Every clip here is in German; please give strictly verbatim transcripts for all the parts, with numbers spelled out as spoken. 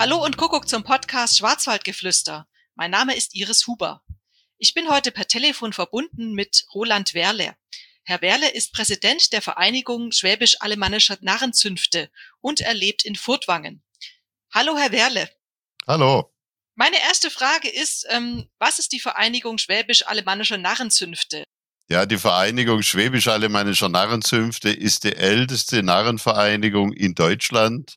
Hallo und Kuckuck zum Podcast Schwarzwaldgeflüster. Mein Name ist Iris Huber. Ich bin heute per Telefon verbunden mit Roland Werle. Herr Werle ist Präsident der Vereinigung Schwäbisch-Alemannischer Narrenzünfte und er lebt in Furtwangen. Hallo, Herr Werle. Hallo. Meine erste Frage ist, ähm, was ist die Vereinigung Schwäbisch-Alemannischer Narrenzünfte? Ja, die Vereinigung Schwäbisch-Alemannischer Narrenzünfte ist die älteste Narrenvereinigung in Deutschland,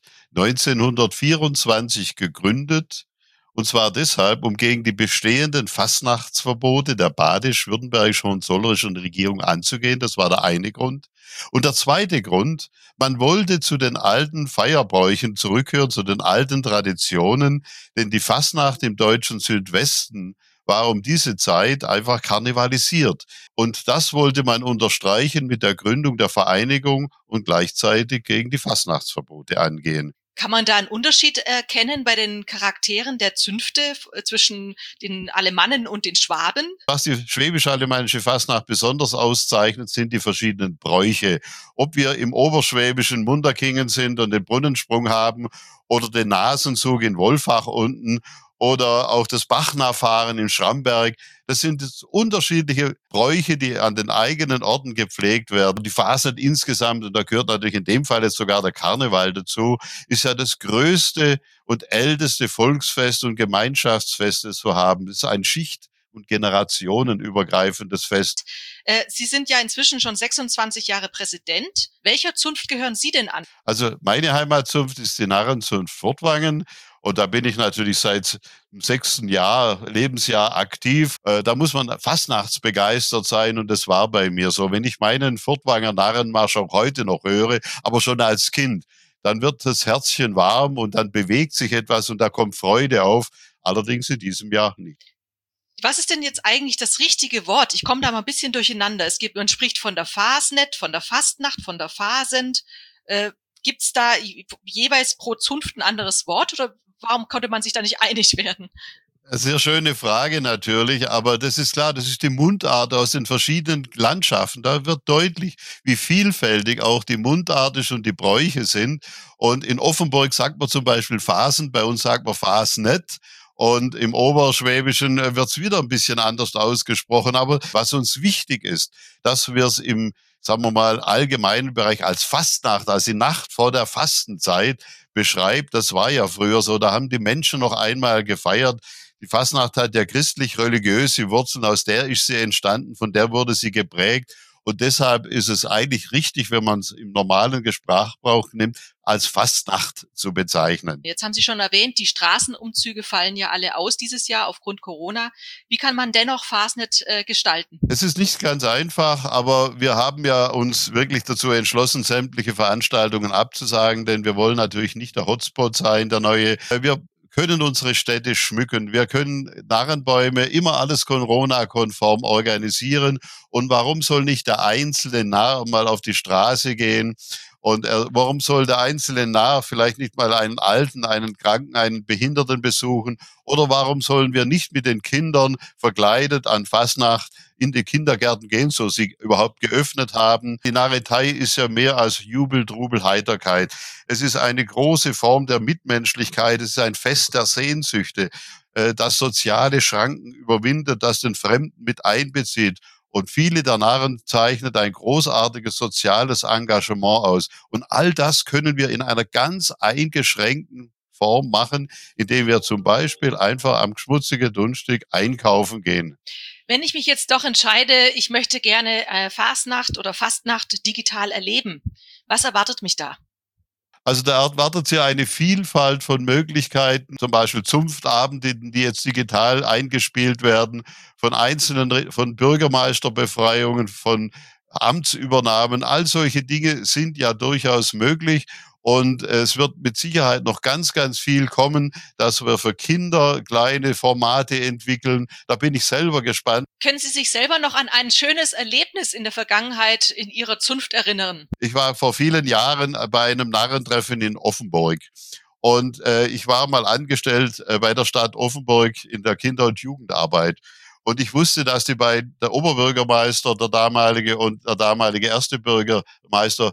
neunzehnhundertvierundzwanzig gegründet. Und zwar deshalb, um gegen die bestehenden Fastnachtsverbote der badisch-württembergischen und Hohenzollerischen Regierung anzugehen. Das war der eine Grund. Und der zweite Grund, man wollte zu den alten Feierbräuchen zurückhören, zu den alten Traditionen, denn die Fastnacht im deutschen Südwesten war um diese Zeit einfach karnevalisiert. Und das wollte man unterstreichen mit der Gründung der Vereinigung und gleichzeitig gegen die Fastnachtsverbote angehen. Kann man da einen Unterschied erkennen bei den Charakteren der Zünfte zwischen den Alemannen und den Schwaben? Was die schwäbisch-alemannische Fastnacht besonders auszeichnet, sind die verschiedenen Bräuche. Ob wir im oberschwäbischen Munderkingen sind und den Brunnensprung haben oder den Nasenzug in Wolfach unten oder auch das Bachnachfahren in Schramberg. Das sind unterschiedliche Bräuche, die an den eigenen Orten gepflegt werden. Die Fasnet insgesamt, und da gehört natürlich in dem Fall jetzt sogar der Karneval dazu, ist ja das größte und älteste Volksfest und Gemeinschaftsfest, das wir haben. Das ist ein Schicht- und generationenübergreifendes Fest. Äh, Sie sind ja inzwischen schon sechsundzwanzig Jahre Präsident. Welcher Zunft gehören Sie denn an? Also meine Heimatzunft ist die Narrenzunft Furtwangen. Und da bin ich natürlich seit dem sechsten Jahr, Lebensjahr aktiv. Äh, da muss man fastnachtsbegeistert sein und das war bei mir so. Wenn ich meinen Furtwanger Narrenmarsch auch heute noch höre, aber schon als Kind, dann wird das Herzchen warm und dann bewegt sich etwas und da kommt Freude auf. Allerdings in diesem Jahr nicht. Was ist denn jetzt eigentlich das richtige Wort? Ich komme da mal ein bisschen durcheinander. Es gibt, man spricht von der Fasnet, von der Fastnacht, von der Fasend. Äh, Gibt es da jeweils pro Zunft ein anderes Wort oder warum konnte man sich da nicht einig werden? Sehr schöne Frage natürlich, aber das ist klar, das ist die Mundart aus den verschiedenen Landschaften. Da wird deutlich, wie vielfältig auch die Mundart ist und die Bräuche sind. Und in Offenburg sagt man zum Beispiel Fasen, bei uns sagt man Fasnet. Und im Oberschwäbischen wird's wieder ein bisschen anders ausgesprochen. Aber was uns wichtig ist, dass wir es im, sagen wir mal, allgemeinen Bereich als Fastnacht, als die Nacht vor der Fastenzeit beschreibt. Das war ja früher so. Da haben die Menschen noch einmal gefeiert. Die Fastnacht hat ja christlich-religiöse Wurzeln. Aus der ist sie entstanden. Von der wurde sie geprägt. Und deshalb ist es eigentlich richtig, wenn man es im normalen Sprachgebrauch nimmt, als Fastnacht zu bezeichnen. Jetzt haben Sie schon erwähnt, die Straßenumzüge fallen ja alle aus dieses Jahr aufgrund Corona. Wie kann man dennoch Fasnet äh, gestalten? Es ist nicht ganz einfach, aber wir haben ja uns wirklich dazu entschlossen, sämtliche Veranstaltungen abzusagen, denn wir wollen natürlich nicht der Hotspot sein, der neue. Wir können unsere Städte schmücken. Wir können Narrenbäume immer alles Corona-konform organisieren. Und warum soll nicht der einzelne Narr mal auf die Straße gehen? Und er, warum soll der einzelne Narr vielleicht nicht mal einen Alten, einen Kranken, einen Behinderten besuchen? Oder warum sollen wir nicht mit den Kindern verkleidet an Fasnacht in die Kindergärten gehen, so sie überhaupt geöffnet haben? Die Narretei ist ja mehr als Jubel, Trubel, Heiterkeit. Es ist eine große Form der Mitmenschlichkeit. Es ist ein Fest der Sehnsüchte, das soziale Schranken überwindet, das den Fremden mit einbezieht. Und viele der Narren zeichnet ein großartiges soziales Engagement aus. Und all das können wir in einer ganz eingeschränkten Form machen, indem wir zum Beispiel einfach am schmutzigen Dunstig einkaufen gehen. Wenn ich mich jetzt doch entscheide, ich möchte gerne äh, Fasnacht oder Fastnacht digital erleben, was erwartet mich da? Also da erwartet Sie eine Vielfalt von Möglichkeiten, zum Beispiel Zunftabende, die jetzt digital eingespielt werden, von einzelnen, von Bürgermeisterbefreiungen, von Amtsübernahmen. All solche Dinge sind ja durchaus möglich. Und es wird mit Sicherheit noch ganz, ganz viel kommen, dass wir für Kinder kleine Formate entwickeln. Da bin ich selber gespannt. Können Sie sich selber noch an ein schönes Erlebnis in der Vergangenheit in Ihrer Zunft erinnern? Ich war vor vielen Jahren bei einem Narrentreffen in Offenburg. Und äh, ich war mal angestellt äh, bei der Stadt Offenburg in der Kinder- und Jugendarbeit. Und ich wusste, dass die bei der Oberbürgermeister, der damalige und der damalige erste Bürgermeister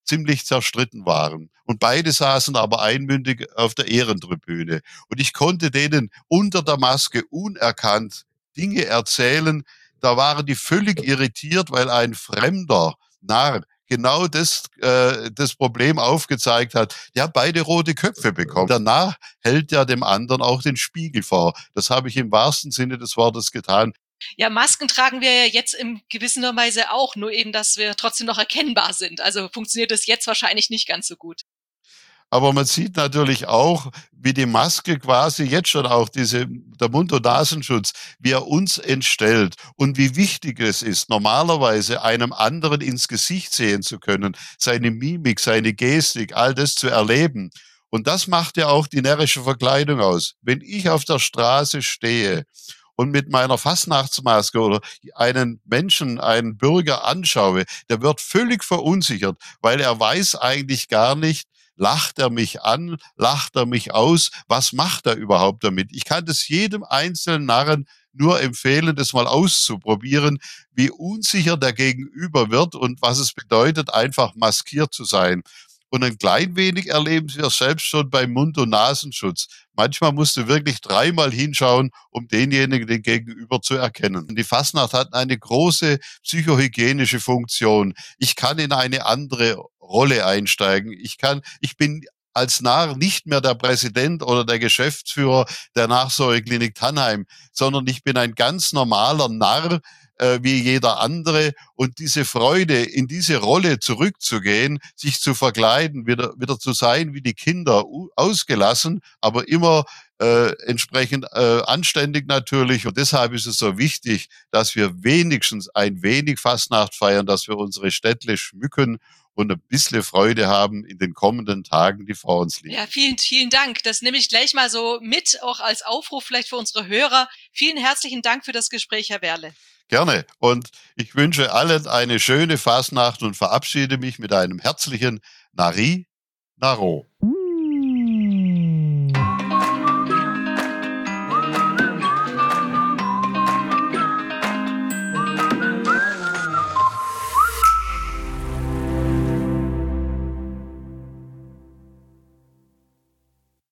ziemlich zerstritten waren. Und beide saßen aber einmündig auf der Ehrentribüne. Und ich konnte denen unter der Maske unerkannt Dinge erzählen. Da waren die völlig irritiert, weil ein fremder Narr genau das, äh, das Problem aufgezeigt hat. Der hat beide rote Köpfe bekommen. Der Narr hält ja dem anderen auch den Spiegel vor. Das habe ich im wahrsten Sinne des Wortes getan. Ja, Masken tragen wir ja jetzt in gewisser Weise auch, nur eben, dass wir trotzdem noch erkennbar sind. Also funktioniert das jetzt wahrscheinlich nicht ganz so gut. Aber man sieht natürlich auch, wie die Maske quasi jetzt schon auch diese, der Mund- und Nasenschutz, wie er uns entstellt und wie wichtig es ist, normalerweise einem anderen ins Gesicht sehen zu können, seine Mimik, seine Gestik, all das zu erleben. Und das macht ja auch die närrische Verkleidung aus. Wenn ich auf der Straße stehe und mit meiner Fastnachtsmaske oder einen Menschen, einen Bürger anschaue, der wird völlig verunsichert, weil er weiß eigentlich gar nicht, lacht er mich an, lacht er mich aus, was macht er überhaupt damit? Ich kann das jedem einzelnen Narren nur empfehlen, das mal auszuprobieren, wie unsicher der Gegenüber wird und was es bedeutet, einfach maskiert zu sein. Und ein klein wenig erleben wir selbst schon beim Mund- und Nasenschutz. Manchmal musst du wirklich dreimal hinschauen, um denjenigen, den Gegenüber zu erkennen. Und die Fastnacht hat eine große psychohygienische Funktion. Ich kann in eine andere Rolle einsteigen. Ich kann, ich bin als Narr nicht mehr der Präsident oder der Geschäftsführer der Nachsorgeklinik Tannheim, sondern ich bin ein ganz normaler Narr, äh, wie jeder andere. Und diese Freude, in diese Rolle zurückzugehen, sich zu verkleiden, wieder, wieder zu sein wie die Kinder, ausgelassen, aber immer äh, entsprechend äh, anständig natürlich. Und deshalb ist es so wichtig, dass wir wenigstens ein wenig Fastnacht feiern, dass wir unsere Städtle schmücken und ein bisschen Freude haben in den kommenden Tagen, die vor uns liegen. Ja, vielen, vielen Dank. Das nehme ich gleich mal so mit, auch als Aufruf vielleicht für unsere Hörer. Vielen herzlichen Dank für das Gespräch, Herr Werle. Gerne. Und ich wünsche allen eine schöne Fastnacht und verabschiede mich mit einem herzlichen Nari Naro.